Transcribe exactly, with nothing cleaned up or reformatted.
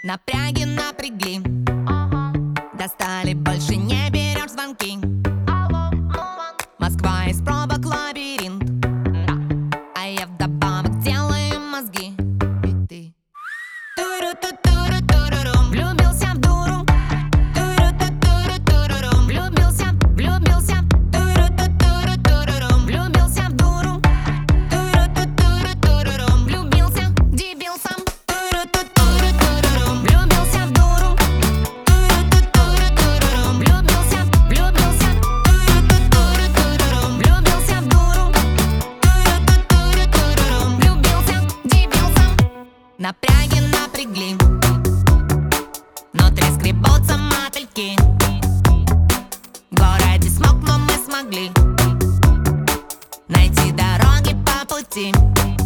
Напряги напрягли, достали, больше не берешь звонки. Москва из пробок лабиринт, а я вдобавок делаю мозги. И ты Туру-ту-туру-турурум, влюбился в дуру. Туру-ту-туру-турурум, влюбился, влюбился. Туру-ту-туру-турурум, влюбился в дуру. Туру-ту-туру-турурум, влюбился, дебил сам. Туру-ту-туру-турурум, влюбился в дуру. Туру-ту-туру-турурум, влюбился, влюбился. Туру-ту-туру-турурум, влюбился в дуру. Туру-ту-туру-турурум, влюбился, дебил сам. Напряги напрягли, внутри скребутся мотыльки. В городе смог, но мы смогли найти дороги по пути.